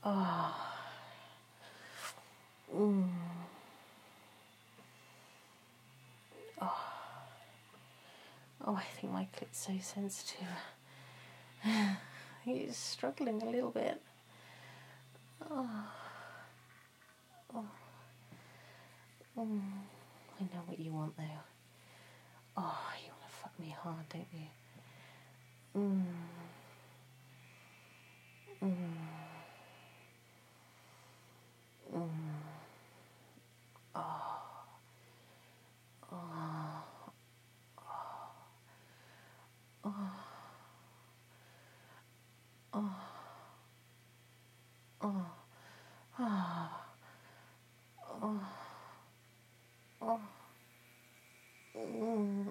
Oh. Mm. Oh. Oh, I think my clit's so sensitive. It's struggling a little bit. Oh. Oh. Mm. I know what you want though. Oh, you want to fuck me hard, don't you? Mm. Mm. Mm. Oh. Oh. Oh. Oh. Oh. Oh. Oh. Oh. Mm.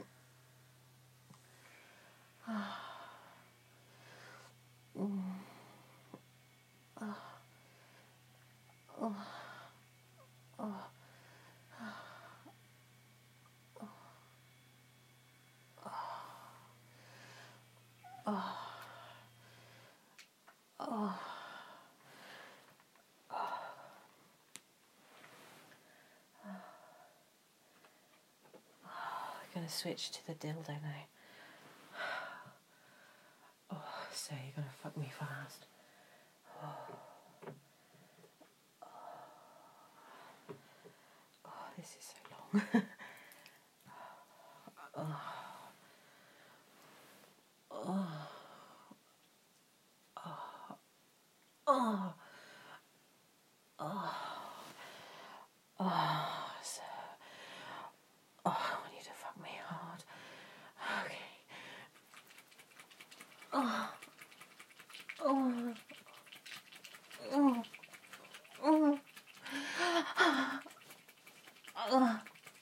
Mm. Oh. Oh. Oh. Oh. Oh. I'm going to switch to the dildo now. Oh, so you're going to fuck me fast. Oh. Oh, this is so long. Oh. Oh. Oh. Oh. Oh. So. Oh, I want you to fuck me hard. Okay. Oh. Oh. Oh. Oh. Oh.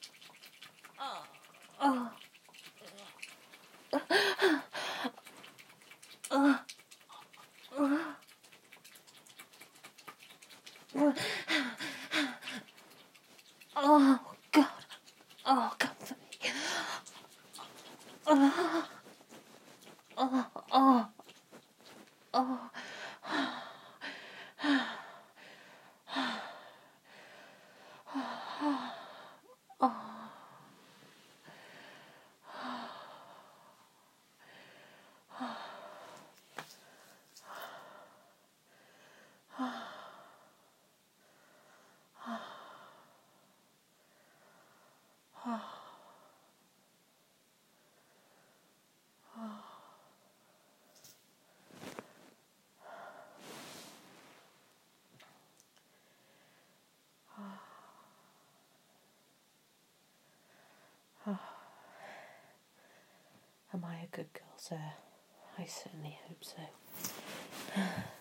Oh. Oh, God. Oh, comfort me. Oh. Oh. Oh. Oh. Am I a good girl, sir? I certainly hope so.